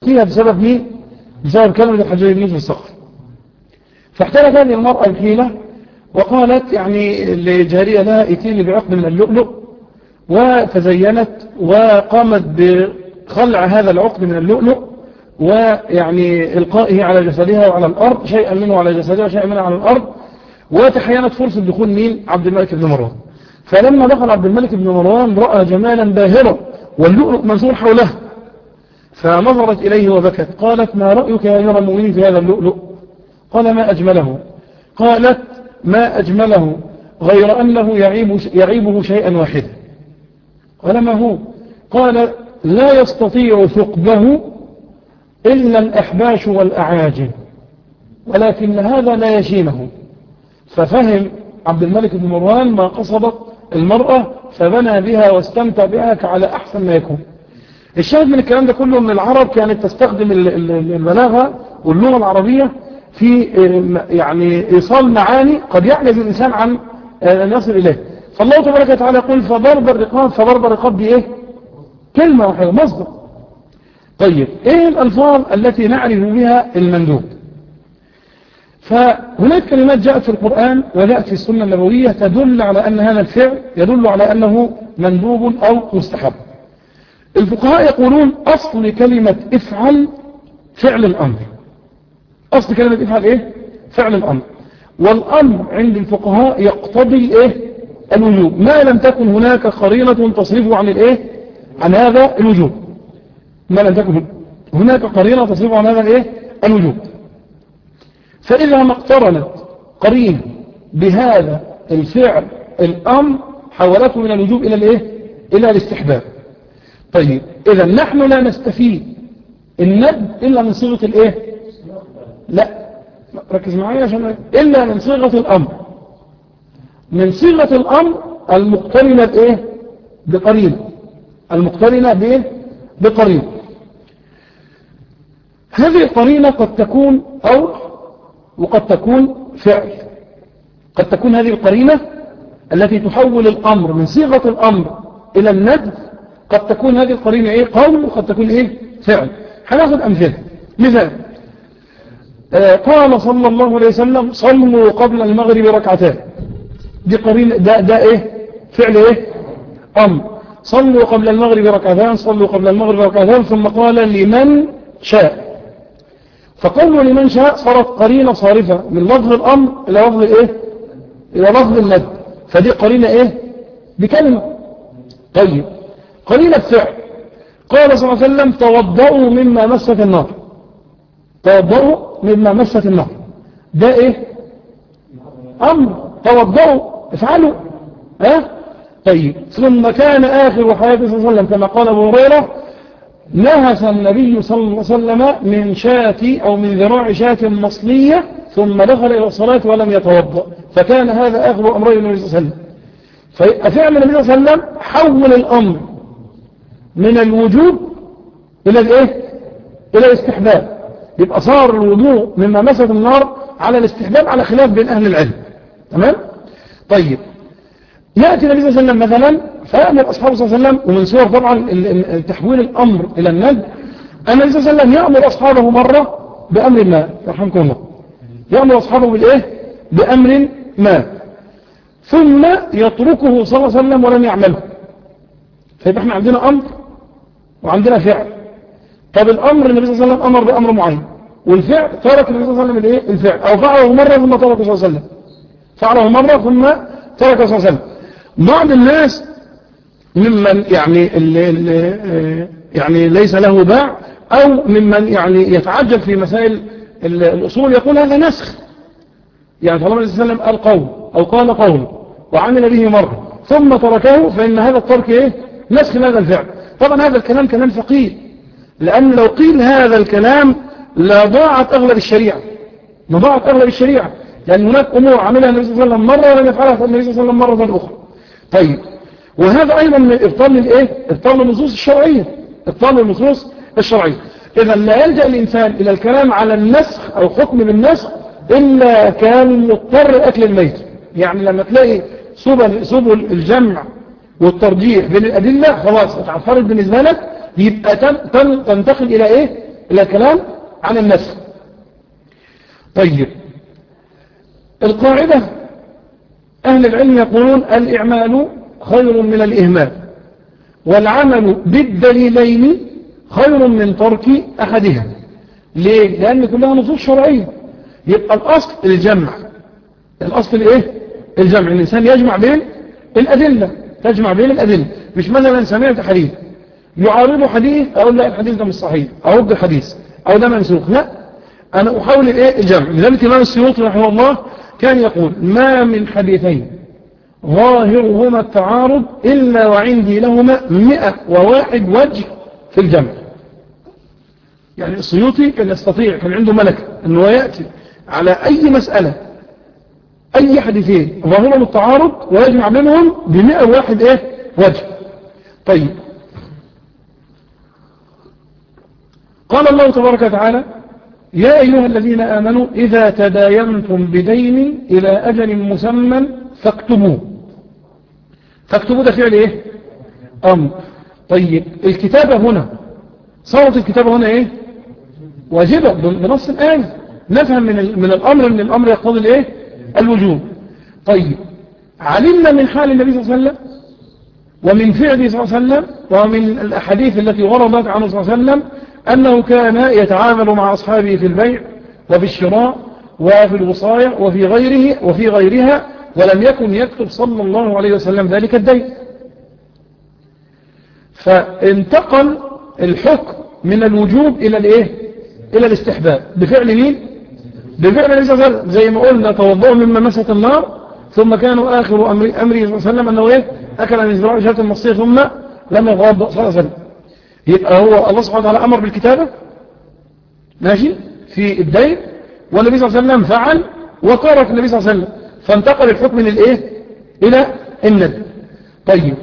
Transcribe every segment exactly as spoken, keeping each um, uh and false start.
فيها بسبب مين؟ بسبب كلمة الحجاج بن يوسف الثقفي. فاحتلت هذه المرأة الحيلة وقالت يعني لجارية لها ائتيني بعقد من اللؤلؤ، وتزينت وقامت بخلع هذا العقد من اللؤلؤ ويعني إلقائه على جسدها وعلى الأرض، شيئا منه على جسدها وشيئا منه على الأرض، وتحينت فرصة دخول مين؟ عبد الملك بن مروان. فلما دخل عبد الملك بن مروان رأى جمالا باهرا واللؤلؤ منصور حوله، فنظرت إليه وبكت. قالت ما رأيك يا أمير المؤمنين في هذا اللؤلؤ؟ قال ما أجمله. قالت ما أجمله غير أنه يعيب يعيبه شيئا واحدا. قال ما هو؟ قال لا يستطيع ثقبه إلا الأحباش والأعاجم، ولكن هذا لا يشينه. ففهم عبد الملك بن مروان ما قصدت المرأة، فبنى بها واستمتع بها كعلى أحسن ما يكون. الشاهد من الكلام ده كله أن العرب كانت تستخدم البلاغة واللغة العربية في يعني إيصال معاني قد يعجز الإنسان عن أن يصل إليه. فالله تبارك وتعالى يقول فضرب الرقاب. فضرب الرقاب دي إيه؟ كلمة واحدة، مصدر. طيب إيه الألفاظ التي نعرف بها المندوب؟ فهناك كلمات جاءت في القرآن وجاءت في السنة النبوية تدل على أن هذا الفعل يدل على أنه مندوب أو مستحب. الفقهاء يقولون أصل كلمة افعل فعل الأمر. أصل كلمة افعل إيه؟ فعل الأمر. والأمر عند الفقهاء يقتضي إيه؟ الوجوب، ما لم تكن هناك قرينة تصرفه عن الإيه؟ عن هذا الوجوب. ما لم تكن هناك قرينة تصرفه عن هذا الإيه؟ الوجوب. فإذا ما اقترنت قرينة بهذا الفعل الأمر حولته من الوجوب إلى الإيه؟ إلى الاستحباب. طيب إذا نحن لا نستفيد الندب إلا من صيغة الإيه؟ لا ركز معايا عشان إلا من صيغة الأمر. من صيغة الأمر المقترنة بإيه؟ بقرينة. المقترنة بإيه؟ بقرينة. هذه القرينة قد تكون أو وقد تكون فعل. قد تكون هذه القرينة التي تحول الأمر من صيغة الأمر إلى الندب، قد تكون هذه القرينة إيه؟ قول، وقد تكون إيه؟ فعل. هناخد أمثلة. مثال آه قال صلى الله عليه وسلم صلوا قبل المغرب ركعتين. دي قرينة، ده, ده إيه؟ فعل إيه؟ أمر. صلوا قبل المغرب ركعتين، صلوا قبل المغرب ركعتين. ثم قال لمن شاء. فقوله لمن شاء صارت قرينة صارفة من لفظ الأمر إلى لفظ الإيه؟ إلى لفظ الندب. فدي قرينة إيه؟ بكلمة. طيب قرينة فعل. قال صلى الله عليه وسلم توضؤوا مما مست النار. توضؤوا مما مست النار. ده إيه؟ أمر. توضؤوا افعلوا. ها؟ طيب ثم كان آخر حياته صلى الله عليه وسلم كما قال أبو هريرة نهس النبي صلى الله عليه وسلم من شاة أو من ذراع شاة مصلية ثم دخل إلى الصلاة ولم يتوضأ. فكان هذا آخر أمرين النبي صلى الله عليه وسلم. ففعل النبي صلى الله عليه وسلم حول الأمر من الوجوب إلى الإيه؟ إلى الاستحباب. يبقى صار الوضوء مما مست النار على الاستحباب على خلاف بين أهل العلم. تمام؟ طيب يأتي النبي صلى الله عليه وسلم مثلا فيأمر أصحابه صلى الله عليه وسلم، ومن صور طبعا تحويل الأمر إلى الندب النبي صلى الله عليه وسلم يأمر أصحابه مرة بأمر ما، يرحمكم الله، يأمر أصحابه بالإيه؟ بأمر ما، ثم يتركه صلى الله عليه وسلم ولم يعمله. فيبقى احنا عندنا أمر وعندنا فعل. طب الأمر النبي صلى الله عليه وسلم أمر بأمر معين، والفعل ترك النبي صلى الله عليه وسلم الإيه؟ الفعل، أو فعله مرة ثم تركه صلى الله عليه وسلم، فعله مرة ثم تركه صلى الله عليه وسلم. بعض الناس ممن يعني اللي اللي يعني ليس له باع، أو ممن يعني يتعجب في مسائل الأصول يقول هذا نسخ. يعني طالما النبي صلى الله عليه وسلم قال قول أو قال قول وعمل به مرة ثم تركه فإن هذا الترك إيه؟ نسخ هذا الفعل. طبعا هذا الكلام كلام ثقيل، لأن لو قيل هذا الكلام لضاعت أغلب الشريعة، لضاعت أغلب الشريعة، لأن هناك أمور عملها النبي صلى الله عليه وسلم مرة ولم يفعلها النبي صلى الله عليه وسلم مرة أخرى. طيب وهذا أيضا من إبطال الإيه؟ إبطال النصوص الشرعية، إبطال النصوص الشرعية. إذا لا يلجأ الإنسان إلى الكلام على النسخ أو حكم بالنسخ إلا كان مضطر أكل الميت. يعني لما تلاقي سبل, سبل الجمع والترجيح بين الأدلة خلاص اتعفرت بالنسبة لك، يبقى تنتقل إلى إيه؟ إلى الكلام عن النسخ. طيب القاعدة أهل العلم يقولون الإعمال خير من الإهمال، والعمل بالدليلين خير من ترك أحدها. ليه؟ لأن كلها نصوص شرعية. يبقى الأصل الجمع، الأصل الإيه؟ الجمع. الإنسان يجمع بين الأدلة، تجمع بين الأدلة. مش مثلا سمعت حديث يعارض حديث أقول لا الحديث ده مش صحيح أرد الحديث أو ده منسوخ، لا، أنا أحاول الإيه؟ الجمع. لذلك الإمام السيوطي رحمه الله كان يقول ما من حديثين ظاهرهما التعارض إلا وعندي لهما مئة وواحد وجه في الجمع. يعني السيوطي كان يستطيع، كان عنده ملكة أنه يأتي على أي مسألة أي حديثين ظاهرهم التعارض ويجمع بينهم بمئة وواحد إيه؟ وجه. طيب قال الله تبارك وتعالى يا أيها الذين آمنوا إذا تداينتم بدين إلى أجل مسمى فاكتبوه. فاكتبوه ده فعل إيه؟ أمر. طيب الكتابة هنا صارت الكتابة هنا إيه؟ واجبة بنص الآية. نفهم من من الأمر من الأمر يقتضي الإيه؟ الوجوب. طيب علمنا من حال النبي صلى الله عليه وسلم ومن فعله صلى الله عليه وسلم ومن الأحاديث التي وردت عنه صلى الله عليه وسلم أنه كان يتعامل مع أصحابه في البيع وفي الشراء وفي الوصايا وفي غيره وفي غيرها، ولم يكن يكتب صلى الله عليه وسلم ذلك الدين. فانتقل الحكم من الوجوب إلى الإيه؟ إلى الاستحباب بفعل مين؟ بفعل النبي صلى الله عليه وسلم. زي ما قلنا توضؤوا مما مست النار ثم كانوا آخر أمر أمره صلى الله عليه وسلم أنه إيه؟ أكل من زراع شاة المصير ثم لم يغضب صلى الله عليه وسلم. يبقى هو الله سبحانه وتعالى أمر بالكتابة ماشي في الدين، والنبي صلى الله عليه وسلم فعل وترك النبي صلى الله عليه وسلم، فانتقل الحكم من الإيه؟ إلى الندب. طيب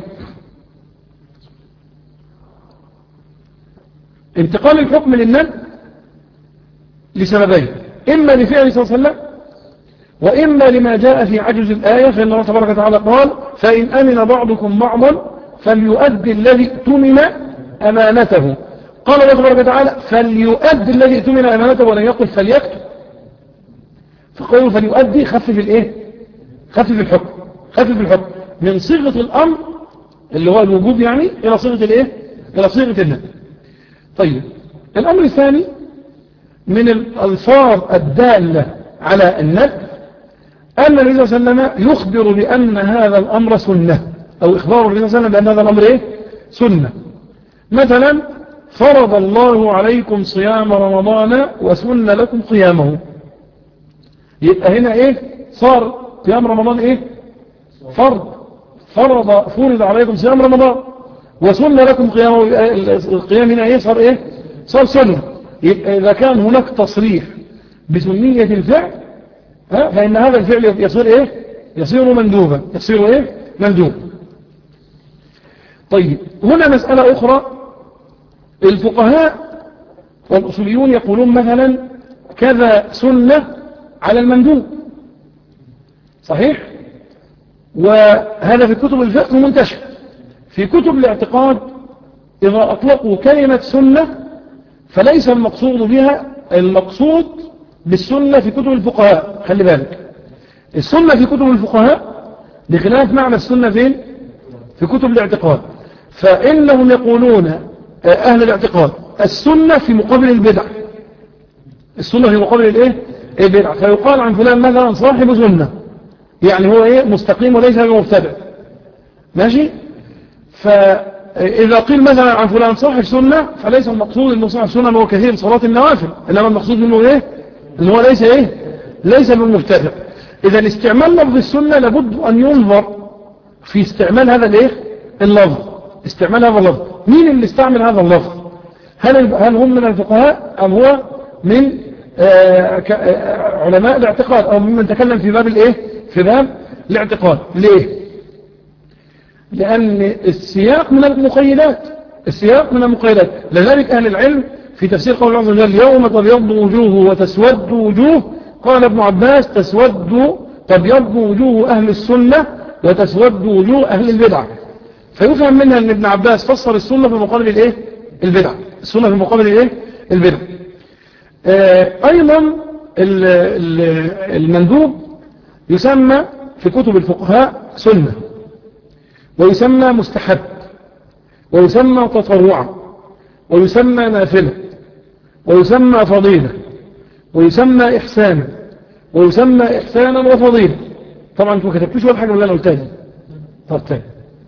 انتقال الحكم للندب لسببين، إما لفعل صلى الله عليه وسلم وإما لما جاء في عجز الآية، فإن الله تبارك وتعالى قال فإن أمن بعضكم بعضا فليؤدي الذي اؤتمن أمانته. قال الله تبارك وتعالى فليؤدي الذي اؤتمن أمانته ولم يقل فليكتب، فقالوا فليؤدي خفف الإيه؟ خفف الحكم، خفف الحكم من صيغة الأمر اللي هو الوجوب يعني إلى صيغة الإيه؟ إلى صيغة النهي. طيب الأمر الثاني من الألفاظ الدالة على الندب أن النبي صلى الله عليه وسلم يخبر بأن هذا الأمر سنة، أو إخبار النبي صلى الله عليه وسلم بأن هذا الأمر إيه؟ سنة. مثلا فرض الله عليكم صيام رمضان وسن لكم قيامه. يبقى هنا إيه؟ صار قيام رمضان إيه؟ فرض، فرض فرض عليكم صيام رمضان وسن لكم قيامه. القيام هنا إيه؟ صار إيه؟ صار سنة. يبقى إذا كان هناك تصريح بسنية الفعل فإن هذا الفعل يصير إيه؟ يصير مندوبا، يصير إيه؟ مندوب. طيب هنا مسألة أخرى، الفقهاء والأصوليون يقولون مثلا كذا سنة على المندوب، صحيح؟ وهذا في كتب الفقه منتشر. في كتب الاعتقاد إذا أطلقوا كلمة سنة فليس المقصود بها المقصود بالسنة في كتب الفقهاء. خلي بالك السنة في كتب الفقهاء بخلاف معنى السنة فين؟ في كتب الاعتقاد. فإنهم يقولون أهل الاعتقاد السنة في مقابل البدع، السنة في مقابل الايه؟ البدع. فيقال عن فلان مثلا صاحب سنة، يعني هو ايه؟ مستقيم وليس بمبتدع، ماشي؟ فإذا قيل مثلا عن فلان صاحب سنة فليس المقصود انه صاحب سنة هو كثير صلاة النوافل، انما المقصود انه ايه؟ انه هو ليس ايه؟ ليس بمبتدع. إذا استعمال لفظ السنة لابد أن ينظر في استعمال هذا الايه؟ اللفظ، استعمال هذا اللفظ. مين اللي استعمل هذا اللفظ؟ هل هل هم من الفقهاء أم هو من آه علماء الاعتقاد أو ممن تكلم في باب الايه؟ في باب الاعتقاد؟ ليه؟ لأن السياق من المقيدات، السياق من المقيدات. لذلك أهل العلم في تفسير قول الله عز وجل يوم تبيض وجوه وتسود وجوه، قال ابن عباس تسود تبيض وجوه أهل السنة وتسود وجوه أهل البدعة. فيفهم منها أن ابن عباس فسر السنة في مقابل الايه؟ البدعة. السنة في مقابل الايه؟ البر. أيضا المندوب يسمى في كتب الفقهاء سنة، ويسمى مستحب، ويسمى تطوعا، ويسمى نافلة، ويسمى فضيلة، ويسمى إحسانا، ويسمى إحسانا وفضيلة. طبعا انتوا ما كتبتوش ولا حاجة من اللي أنا قلتها دي. طب تاني،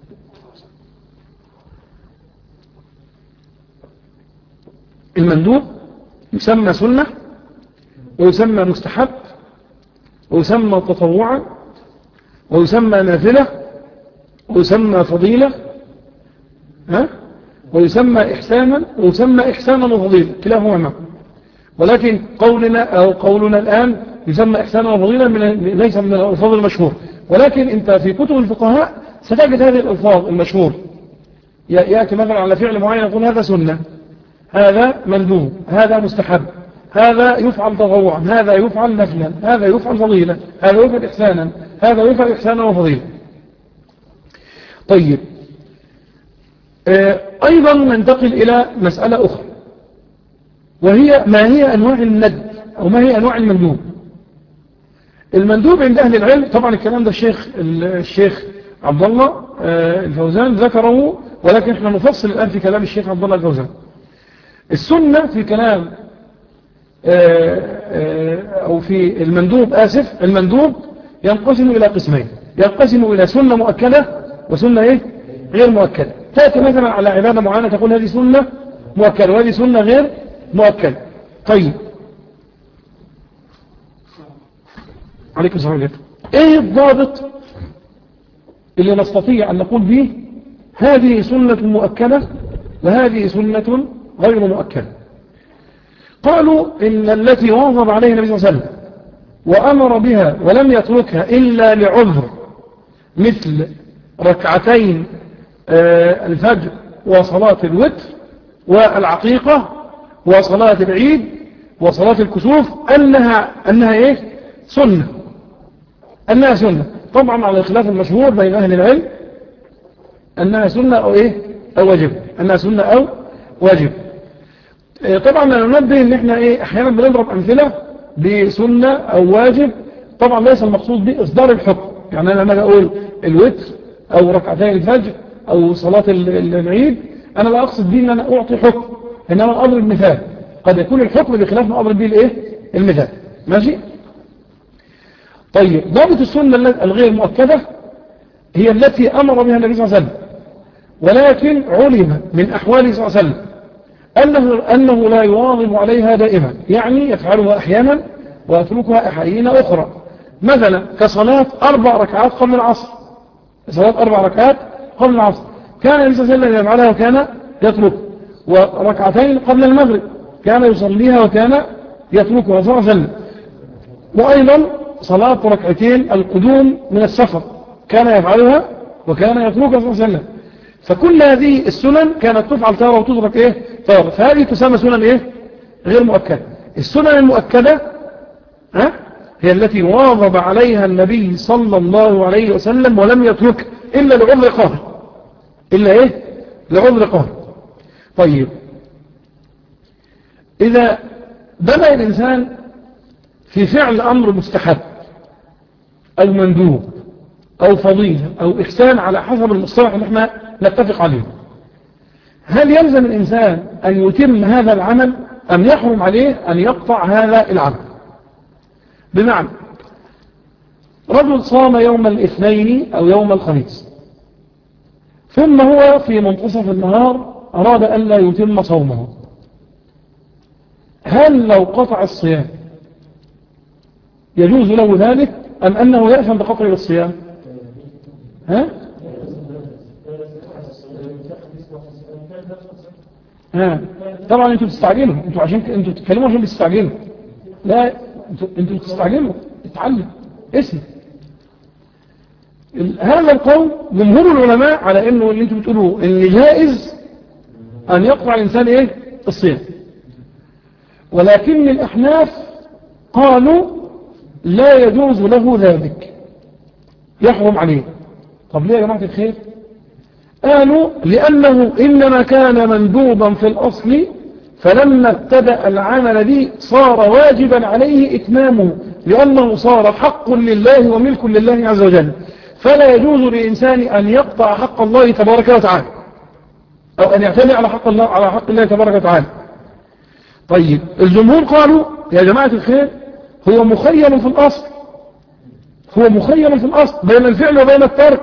المندوب يسمى سنة، ويسمى مستحب، ويسمى تطوعا، ويسمى نافلة، ويسمى فضيلة، ها؟ ويسمى إحسانا، ويسمى إحسانا وفضيلة، كلاهما معا. ولكن قولنا أو قولنا الآن يسمى إحسانا وفضيلة ليس من الألفاظ المشهور، ولكن أنت في كتب الفقهاء ستجد هذه الألفاظ المشهور. يأتي مثلا على فعل معين يقول هذا سنة، هذا مندوب، هذا مستحب، هذا يفعل تطوعا، هذا يفعل نفلا، هذا يفعل فضيلة، هذا يفعل إحسانا، هذا يفعل إحسانا وفضيلة. طيب، أيضا ننتقل إلى مسألة أخرى، وهي ما هي أنواع الندب أو ما هي أنواع المندوب. المندوب عند أهل العلم، طبعا الكلام ده الشيخ الشيخ عبد الله الفوزان ذكره، ولكن احنا نفصل الآن في كلام الشيخ عبد الله الفوزان. السنة في كلام أو في المندوب آسف المندوب ينقسم إلى قسمين، ينقسم إلى سنة مؤكدة وسنة إيه؟ غير مؤكدة. تأتي مثلا على عبادة معينة تقول هذه سنة مؤكدة وهذه سنة غير مؤكدة. طيب، عليكم السلام عليكم. ايه الضابط اللي نستطيع ان نقول به هذه سنة مؤكدة وهذه سنة غير مؤكدة؟ قالوا إن التي واظب عليها النبي صلى الله عليه وسلم وأمر بها ولم يتركها إلا لعذر، مثل ركعتين الفجر وصلاة الوتر والعقيقة وصلاة العيد وصلاة الكسوف، أنها أنها إيه؟ سنة، أنها سنة. طبعا على الخلاف المشهور بين أهل العلم أنها سنة أو إيه؟ أو واجب، أنها سنة أو واجب. طبعا أنا ننبه إن إحنا إيه أحيانا بنضرب أمثلة بسنة أو واجب، طبعا ليس المقصود به إصدار الحكم. يعني أنا لما أقول الوتر أو ركعتين الفجر أو صلاة العيد، أنا لا أقصد به أن أنا أعطي حكم، إنما أضرب مثال، قد يكون الحكم بخلاف ما أضرب به الإيه؟ المثال. ماشي؟ طيب، ضابط السنة الغير مؤكدة هي التي أمر بها النبي صلى الله عليه وسلم، ولكن علم من أحواله صلى الله عليه وسلم أنه, أنه لا يواظب عليها دائما، يعني يفعلها أحيانا ويتركها أحيان أخرى. مثلا كصلاة أربع ركعات قبل العصر، صلاة أربع ركعات قبل العصر كان النبي صلى الله عليه وسلم يفعلها وكان يترك، وركعتين قبل المغرب كان يصليها وكان يتركها صلى الله عليه وسلم. وأيضا صلاة ركعتين القدوم من السفر كان يفعلها وكان يتركها صلى الله عليه وسلم. فكل هذه السنن كانت تفعل تارة وتترك إيه؟ تارة، فهذه تسمى سنن إيه؟ غير مؤكدة. السنن المؤكدة ها؟ هي التي واظب عليها النبي صلى الله عليه وسلم ولم يترك إلا لعذر قهر، إلا إيه؟ لعذر قهر. طيب، إذا بدأ الإنسان في فعل أمر مستحب أو مندوب أو فضيلة أو إحسان على حسب المصطلح اللي احنا نتفق عليه، هل يلزم الإنسان أن يتم هذا العمل أم يحرم عليه أن يقطع هذا العمل؟ بمعنى رجل صام يوم الاثنين أو يوم الخميس، ثم هو في منتصف النهار أراد أن لا يتم صومه، هل لو قطع الصيام يجوز له ذلك أم أنه يأثم بقطع الصيام؟ ها؟ ها؟ طبعا انتوا بتستعجلوا، انتوا عشان انتوا بتتكلموا عشان بتستعجلوا. لا، انتوا انتوا بتستعجلوا، اتعلم اسم. هذا القول جمهور العلماء على انه اللي انتوا بتقولوه ان جائز ان يقطع الانسان ايه؟ الصيام، ولكن الأحناف قالوا لا يجوز له ذلك، يحرم عليه. طب ليه يا جماعة الخير؟ قالوا لأنه إنما كان مندوبا في الأصل فلما ابتدأ العمل به صار واجبا عليه إتمامه، لأنه صار حق لله وملك لله عز وجل، فلا يجوز لإنسان أن يقطع حق الله تبارك وتعالى، أو أن يعتدي على حق الله على حق الله تبارك وتعالى. طيب الجمهور قالوا يا جماعة الخير هو مخير في الأصل، هو مخير في الأصل بين الفعل وبين الترك،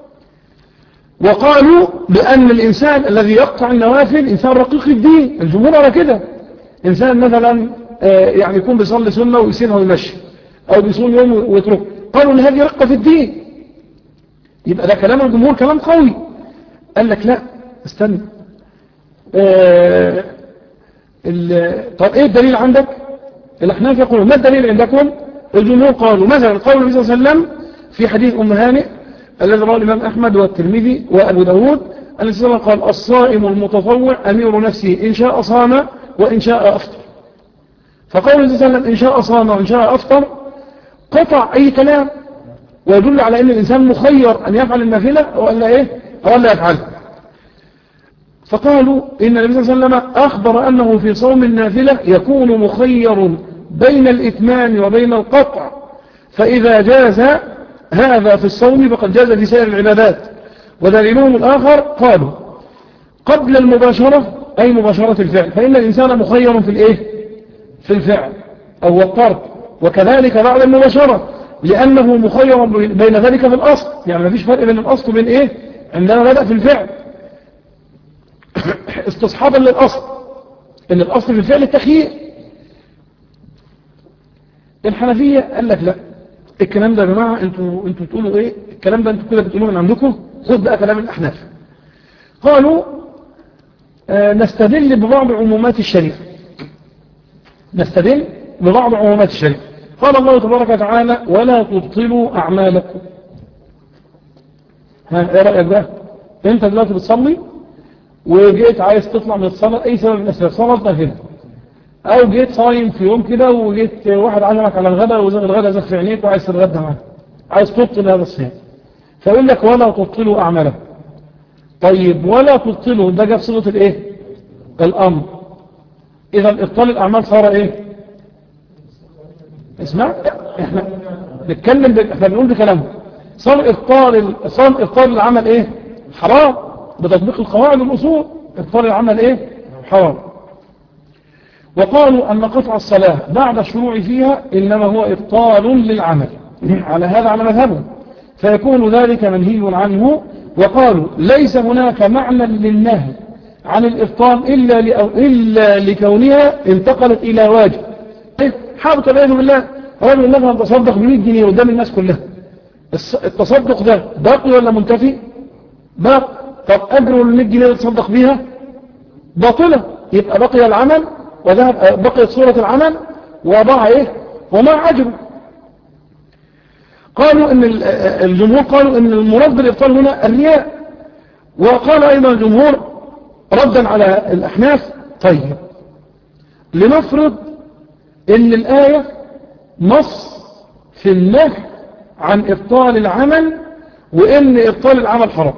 وقالوا بأن الإنسان الذي يقطع النوافل إنسان رقيق الدين. الجمهور على كده، إنسان مثلا يعني يكون بيصلي سنة ويسيرها ويمشي، أو بيصوم يوم ويترك، قالوا إن هذه رقة في الدين. يبقى ده كلام الجمهور كلام قوي. قال لك لا استنى، آه طب ايه الدليل عندك؟ الأحناف يقولوا ما الدليل عندكم؟ الجمهور قالوا مثلا قول النبي صلى الله عليه وسلم في حديث أم هانئ الذي رواه الإمام أحمد والترمذي وأبو داود، النبي صلى الله عليه وسلم قال الصائم المتطوع أمير نفسه إن شاء صام وإن شاء أفطر. فقول النبي صلى الله عليه وسلم إن شاء صام وإن شاء أفطر قطع أي كلام، ويدل على أن الإنسان مخير أن يفعل النافلة أو أن إيه أو أن لا يفعلها. فقالوا إن النبي صلى الله عليه وسلم أخبر أنه في صوم النافلة يكون مخير بين الإتمام وبين القطع، فإذا جاز هذا في الصوم فقد جاز في سائر العبادات. ودليلهم الآخر قالوا قبل المباشرة أي مباشرة الفعل، فإن الإنسان مخير في الإيه في الفعل أو الترك، وكذلك بعد المباشرة لأنه مخير بين ذلك في الأصل، يعني ما فيش فرق بين الأصل وبين إيه عندما بدأ في الفعل استصحابا للأصل، إن الأصل في الفعل التخيير. الحنفية قال لك لا، الكلام ده يا جماعة انتوا انتوا بتقولوا ايه؟ الكلام ده انتوا كده بتقولوه من عندكم، خد بقى كلام الأحناف. قالوا آه نستدل ببعض عمومات الشريعة، نستدل ببعض عمومات الشريعة. قال الله تبارك وتعالى ولا تبطلوا أعمالكم. ها ايه رأيك بقى؟ انت دلوقتي بتصلي وجيت عايز تطلع من الصلاة أي سبب من الأسباب، صلاة نافلة، أو جيت صايم في يوم كده وجيت واحد عزمك على الغداء وزغ الغداء زغ في عينيك وعايز تتغدى معاه، عايز تبطل هذا الصيام، فيقول لك ولا تبطلوا أعمالكم. طيب ولا تبطلوا ده جاب صيغة الإيه؟ الأمر. إذا إبطال الأعمال صار إيه؟ اسمع إحنا نتكلم ب... إحنا بنقول بكلامه صار إبطال صار إبطال العمل إيه؟ حرام بتطبيق القواعد والأصول. إبطال العمل إيه؟ حرام. وقالوا أن قطع الصلاة بعد الشروع فيها إنما هو إبطال للعمل، على هذا على مذهبه، فيكون ذلك منهي عنه. وقالوا ليس هناك معنى للنهي عن الإبطال إلا, إلا لكونها انتقلت إلى واجب. حابط العياذ بالله، رجل مثلا تصدق ب مئة جنيه قدام الناس كلها، التصدق ده باقي ولا منتفي؟ باقي. طب أجر ال مئة جنيه اللي تصدق بيها باطلة، يبقى بقي العمل وذهب بقيت صورة العمل وضع ايه وما عجبه. قالوا ان الجمهور قالوا ان المراد بالإبطال هنا الرياء. وقال ايضا الجمهور ردا على الأحناف طيب لنفرض ان الآية نص في النهي عن إبطال العمل وان إبطال العمل حرام،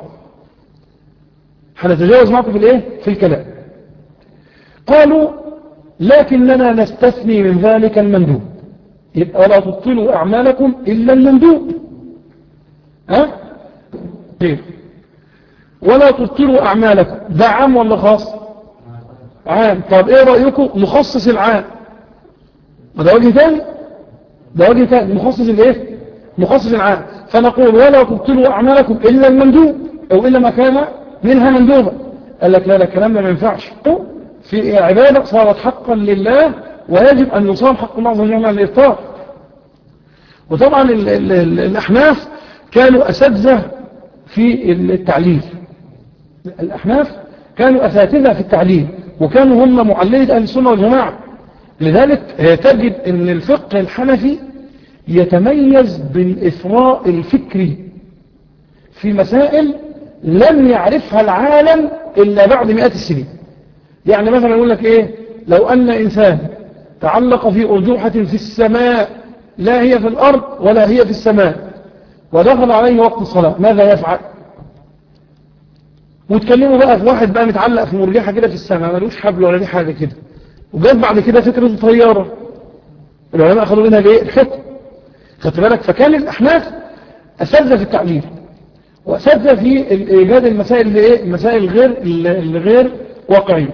هنتجاوز معكم في الايه في الكلام. قالوا لكننا نستثني من ذلك المندوب، يبقى لا تبطلوا أعمالكم إلا المندوب. ها طيب ولا تبطلوا أعمالكم ده عام ولا خاص؟ عام. طب ايه رأيكم نخصص العام؟ ده وجه ثاني، ده وجه ثاني نخصص الايه نخصص العام، فنقول ولا تبطلوا أعمالكم إلا المندوب أو إلا ما كان منها مندوبة. قال لك لا لا الكلام ده ما ينفعش، في عبادة صارت حقا لله ويجب أن يصام حق الله عز وجل على الإفطار. وطبعا ال ال ال الأحناف كانوا أساتذة في التعليل، الأحناف كانوا أساتذة في التعليل وكانوا هم معلمة أهل السنة والجماعة. لذلك تجد أن الفقه الحنفي يتميز بالإثراء الفكري في مسائل لم يعرفها العالم إلا بعد مئات السنين. يعني مثلا يقول لك إيه لو أن إنسان تعلق في أرجوحة في السماء لا هي في الأرض ولا هي في السماء ودخل عليه وقت الصلاة ماذا يفعل؟ وتكلموا بقى في واحد بقى متعلق في مرجحة كده في السماء ملوش حبل ولا دي حاجة كده، وجات بعد كده فكرة الطيارة، العلماء أخذوا منها ليه الحكم. خدت بالك؟ فكان الأحناف أساتذة في التعليل وأساتذة في إيجاد المسائل اللي إيه المسائل الغير الغير واقعية.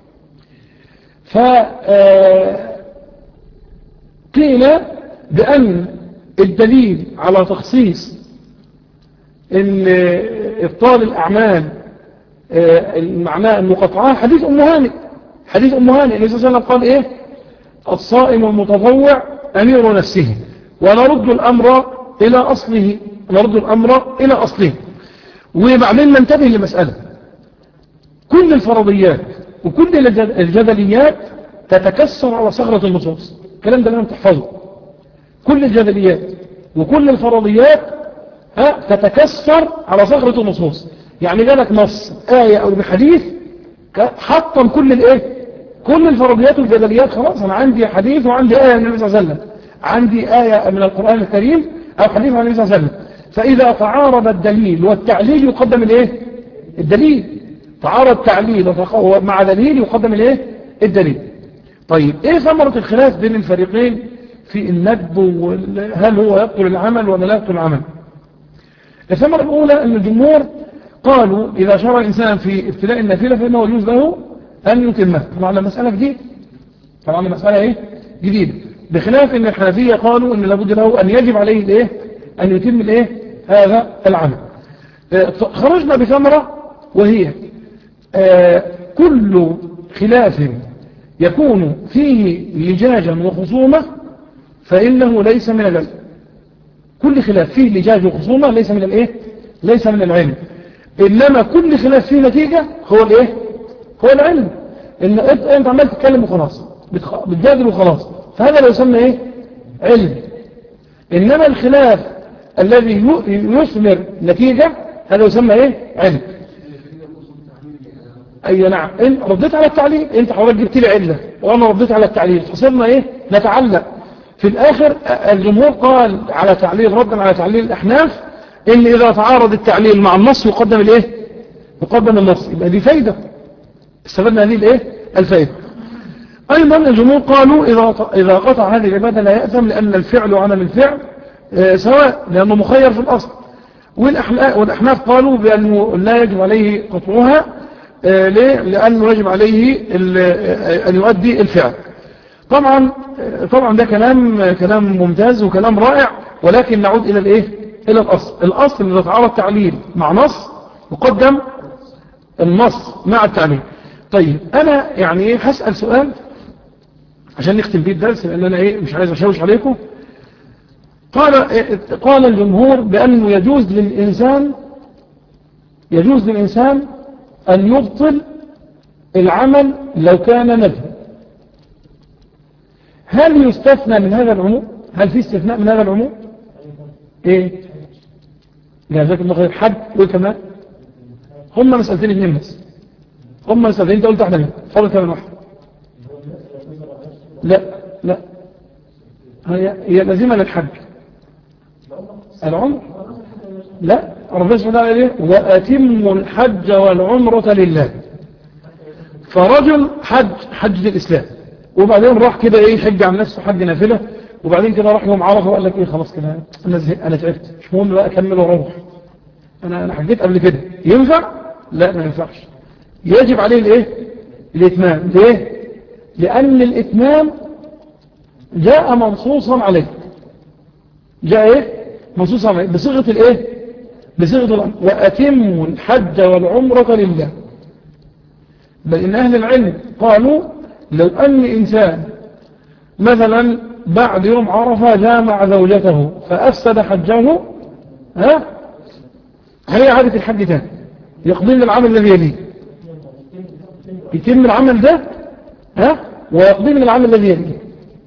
فقيل بأن الدليل على تخصيص ان ابطال الاعمال معناه المقاطعه حديث ام هانئ. حديث ام هانئ النبي صلى الله عليه وسلم قال ايه؟ الصائم المتطوع امير نفسه ونرد الامر الى اصله، نرد الامر الى اصله. وبعدين ننتبه لمساله، كل الفرضيات وكل الجدليات تتكسر على صخرة النصوص. الكلام ده لازم تحفظه. كل الجدليات وكل الفرضيات ها تتكسر على صخرة النصوص. يعني جالك نص آية أو بحديث حطم كل الايه كل الفرضيات والجدليات. خلاص أنا عندي حديث وعندي آية من النبي صلى الله عليه وسلم، عندي آية من القرآن الكريم أو حديث عن النبي صلى الله عليه وسلم. فإذا تعارض الدليل والتعليل يقدم الايه الدليل. تعارض تعليل مع دليل يقدم الايه الدليل. طيب ايه ثمرة الخلاف بين الفريقين في الندب، وهل هو يبطل العمل ولا لا يبطل العمل؟ الثمرة الأولى أن الجمهور قالوا إذا شرع الإنسان في ابتلاء النافلة فإنه يجوز له أن يتمه. طبعا مسألة جديدة، طبعا مسألة إيه جديدة، بخلاف أن الحنفية قالوا أن لابد له أن يجب عليه الإيه أن يتم الإيه هذا العمل. خرجنا بثمرة وهي آه كل خلاف يكون فيه لجاجا وخصومة فإنه ليس من العلم. كل خلاف فيه لجاج وخصومة ليس من الايه ليس من العلم. انما كل خلاف فيه نتيجة هو الايه هو العلم. ان انت عمال تتكلم وخلاص بتجادل وخلاص، فهذا لا يسمى ايه علم. انما الخلاف الذي يثمر نتيجة هذا يسمى ايه علم. اي نعم، ان رديت على التعليل انت حضرتك جبت لي علة وانا رديت على التعليل فصرنا ايه نتعلق. في الآخر الجمهور قال على تعليل ردا على تعليل الأحناف إن إذا تعارض التعليل مع النص يقدم الإيه يقدم النص. يبقى دي فايدة، استفدنا هذه الإيه الفايدة. أيضا الجمهور قالوا إذا إذا قطع هذه العبادة لا يأثم، لأن الفعل وعمل الفعل سواء لأنه مخير في الأصل. والأحناف قالوا بأنه لا يجب عليه قطعها ليه؟ لأنه يجب عليه أن يؤدي الفعل. طبعا طبعا ده كلام كلام ممتاز وكلام رائع، ولكن نعود الى الايه الى الاصل. الاصل اذا تعارض تعليل مع نص يقدم النص مع التعليل. طيب انا يعني ايه هسال سؤال عشان نختم بيه الدرس، لان انا ايه مش عايز اشوش عليكم. قال قال الجمهور بانه يجوز للانسان يجوز للانسان ان يبطل العمل لو كان ندب. هل يستثنى من هذا العموم؟ هل في استثناء من هذا العموم؟ ايه جزاك الله خير. حد وكمان هم مسألتين اثنين بس، هم مسألتين انت قلت احنا منهم، فاضل كمان واحد. لا لا هي هي لازمه للحج العمر. لا ربنا سبحانه وتعالى ايه واتموا الحج والعمرة لله. فرجل حج حج الاسلام وبعدين راح كده ايه يحج عن نفسه حج نافله، وبعدين كده راح يوم عرفه وقال لك ايه خلاص كده انا زهقت انا تعبت مش مهم بقى اكمل واروح، انا انا حجيت قبل كده. ينفع؟ لا ما ينفعش. يجب عليه الايه الاتمام. ليه؟ لان الاتمام جاء منصوصا عليه. جاء ايه منصوصا عليه بصيغه الايه بصيغه الامر واتموا الحج والعمره لله. بل ان اهل العلم قالوا لو أن إنسان مثلا بعد يوم عرفة جامع زوجته فأفسد حجه، ها هي عادة الحج تاني يقضي العمل الذي يليه، يتم العمل ده ها ويقضي من العمل الذي يليه.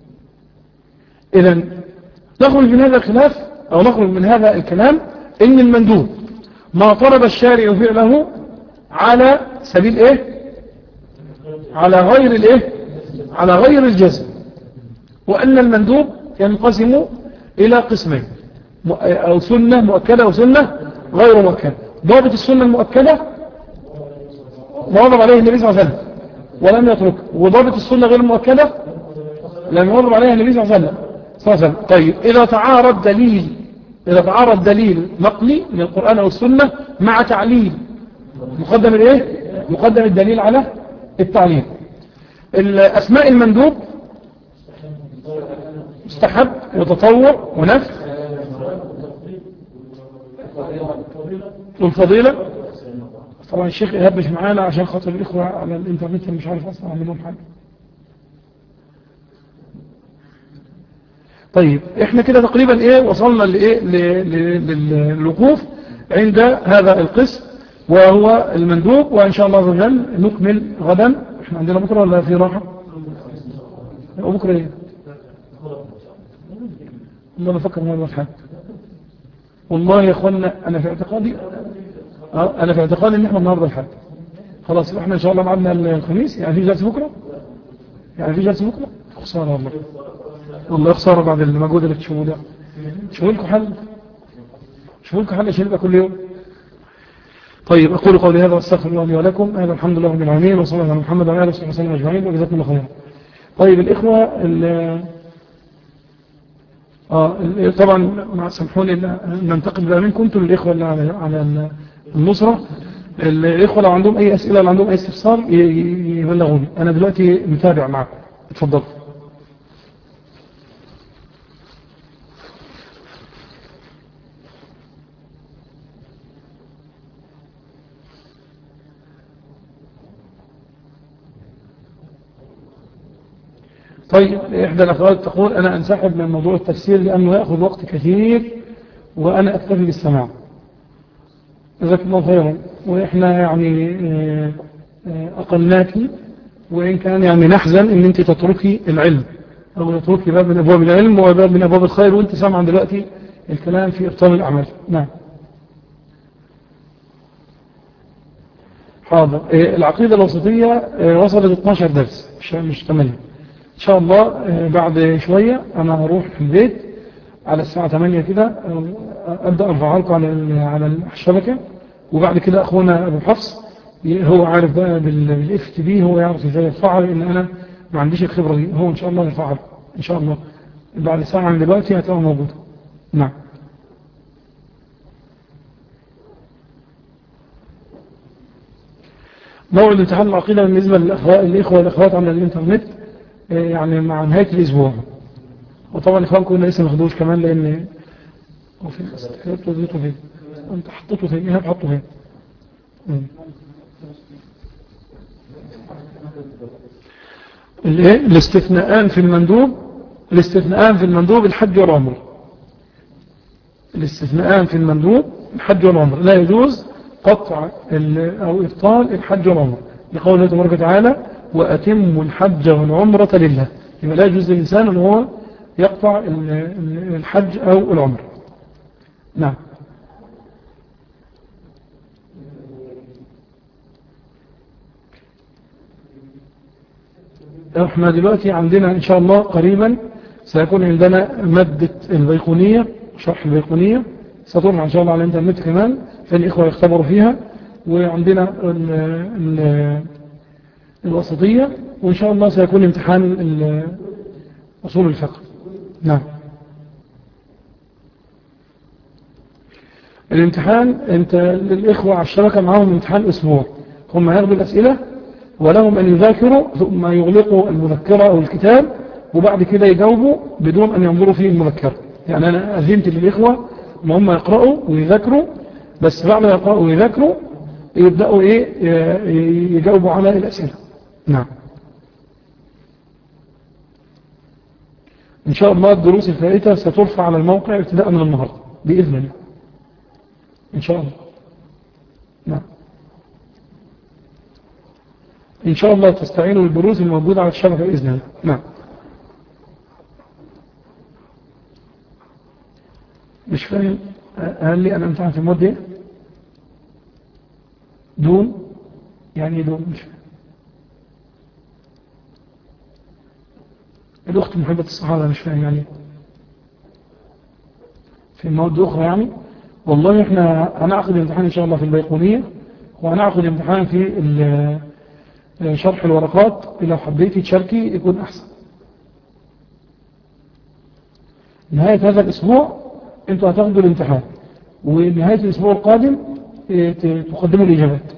إذن نخرج من هذا الخلاف أو نخرج من هذا الكلام إن المندوب ما طلب الشارع فعله على سبيل إيه على غير الايه على غير الجزم، وان المندوب ينقسم الى قسمين، او سنة مؤكدة وسنة غير مؤكدة. ضابط السنة المؤكدة ما وضع عليه النبي صلى الله عليه وسلم ولم يترك. وضابط السنة غير المؤكدة لم يغضب عليها النبي صلى الله عليه وسلم صلى الله عليه وسلم. طيب إذا تعارض دليل إذا تعارض دليل نقلي من القرآن أو السنة مع تعليل مقدم الإيه؟ مقدم الدليل على التعليل. الأسماء المندوب مستحب وتطوع ونفس والفضيلة. طبعا الشيخ إيهاب مش معانا عشان خاطر الإخوة على الإنترنت مش عارف أصلا أعمل لهم حاجة. طيب احنا كده تقريبا ايه وصلنا لايه للوقوف عند هذا القسم وهو المندوب، وان شاء الله عز وجل نكمل غدا. احنا عندنا بكره ولا في راحه؟ بكره ايه؟ والله بفكر ما الحد. والله يا اخوانا انا في اعتقادي اه انا في اعتقادي ان احنا النهارده الحد. خلاص احنا ان شاء الله معنا الخميس. يعني في جلسه بكره؟ يعني في جلسه بكره؟ خساره والله. والله خساره بعد المجهود اللي بتشوفوه ده. شوفوا لكم حل شوفوا لكم حل عشان يبقى كل يوم. طيب اقول قولي هذا واستغفر الله لي ولكم. هذا الحمد لله رب العالمين وصلى الله على محمد وعلى اله وصحبه وسلم اجمعين وجزاكم الله خيرا. طيب الاخوه اه طبعا مع سامحوني ننتقل بقى منكم انتم الاخوه اللي على على النصره. الاخوه لو عندهم اي اسئله لو عندهم اي استفسار يبلغوني. انا دلوقتي متابع معكم. اتفضلوا. طيب إحدى الأخوات تقول أنا أنسحب من موضوع التفسير لأنه يأخذ وقت كثير وأنا أكتفي بالسماع. جزاك الله خيرا. وإحنا يعني أقلناك وإن كان يعني نحزن إن أنت تتركي العلم أو تتركي باب من أبواب العلم وباب من أبواب الخير وأنت سامعا دلوقتي الكلام في إبطال الأعمال. نعم حاضر. العقيدة الوسطية وصلت اثناشر درس مش ثمانية. إن شاء الله بعد شوية أنا هروح في البيت على الساعة ثمانية كده أبدأ أرفعها لكم على على الشبكة. وبعد كده أخونا أبو حفص هو عارف بقى بالإف تي بي هو يعرف إزاي يرفعها لأن أنا ما عنديش الخبرة دي. هو إن شاء الله يرفعها إن شاء الله بعد ساعة من دلوقتي هتبقى موجودة. نعم موعد امتحان العقيدة بالنسبة للإخوة والأخوات على الإنترنت يعني مع نهاية الأسبوع. وطبعا إخوانكم لسه ما خدوش كمان لأن وفي حطيته فين أنت حطيته فين إيه حطه فين الايه الاستثناءان في المندوب الاستثناءان في المندوب الحج والعمر. الاستثناءان في المندوب الحج والعمر لا يجوز قطع أو إبطال الحج والعمر لقوله تبارك وتعالى وأتموا الحج والعمرة لله. يبقى لا يجوز للإنسان أن هو يقطع الحج أو العمر. نعم احنا دلوقتي عندنا إن شاء الله قريبا سيكون عندنا مادة البيقونية شرح البيقونية ستطلع إن شاء الله على الإنترنت كمان فالإخوة يختبروا فيها. وعندنا ال ال الوسطية وإن شاء الله سيكون امتحان أصول الفقه. نعم الامتحان انت للإخوة على الشبكة معهم امتحان أسبوع. هم ياخدوا الأسئلة ولهم أن يذاكروا ثم يغلقوا المذكرة أو الكتاب وبعد كده يجاوبوا بدون أن ينظروا فيه المذكرة. يعني أنا أذنت للإخوة ما هم يقرأوا ويذاكروا بس بعد ما يقرأوا ويذاكروا يبدأوا إيه يجاوبوا على الأسئلة. نعم إن شاء الله الدروس الفائتة سترفع على الموقع ابتداء من النهاردة بإذن الله إن شاء الله. نعم إن شاء الله تستعينوا بالدروس الموجودة على الشبكة بإذن الله. نعم مش فاهم هل لي أنا أمتحن في المدة دون يعني دون مش فاهم. الأخت محبة الصحابة مش فاهم يعني في مواد أخرى يعني. والله إحنا هنعقد امتحان إن شاء الله في البيقونية وهنعقد امتحان في شرح الورقات لو حبيتي تشاركي يكون أحسن. نهاية هذا الأسبوع أنتوا هتاخدوا الامتحان، ونهاية الأسبوع القادم تقدموا الإجابات.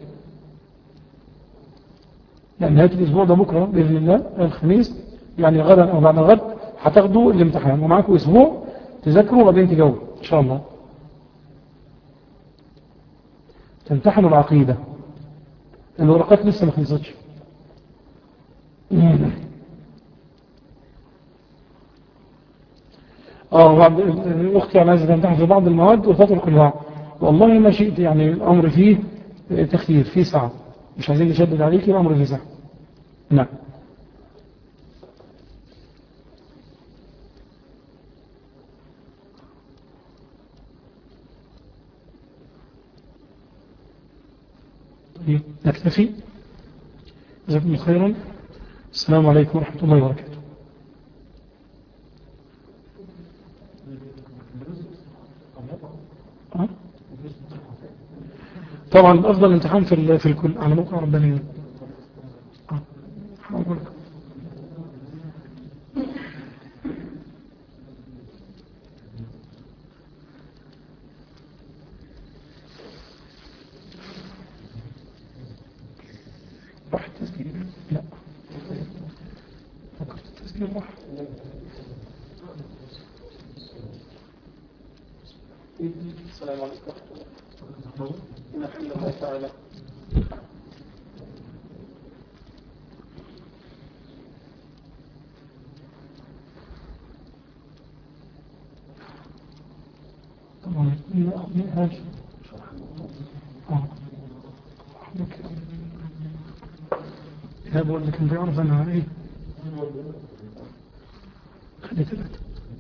يعني نهاية الأسبوع ده بكرة بإذن الله الخميس، يعني غدا أو بعد غد هتاخدوا الامتحان، ومعاكم أسبوع تذاكروا وبعدين تجاوبوا إن شاء الله. تمتحنوا العقيدة، الورقات لسه ما خلصتش. اه بعض اختي يعني عايزه تمتحن في بعض المواد وتترك البعض. والله ما شئت، يعني الامر فيه تخيير، فيه سعه، مش عايزين نشدد عليك، الامر فيه سعه. نعم. طيب نكتفي. جزاكم الله خيرا. السلام عليكم ورحمه الله وبركاته. طبعا افضل امتحان في في الكل على موقع رباني. اه هقول لك. راح التسجيل؟ لا فكرت التسجيل راح. السلام عليكم ورحمة الله. الحمد لله تعالى. طبعا من هاش اه هذا اللي كان بيعرف انا ايه خلي ثلاثة.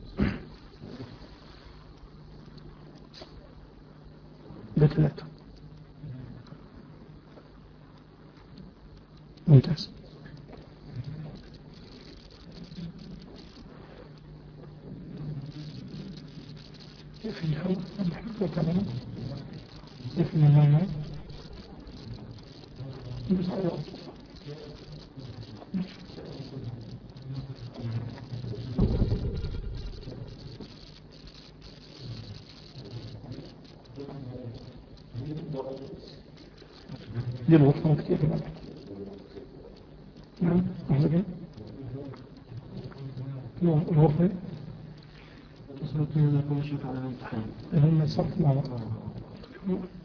ده ثلاثة ممتاز. كيف الهواء نحن كمان كيف الهواء بس على دي الغرفة كتير كمان. نعم أحسن الغرفة تصرف من كل شيء على الامتحان هم صرف مع بعض.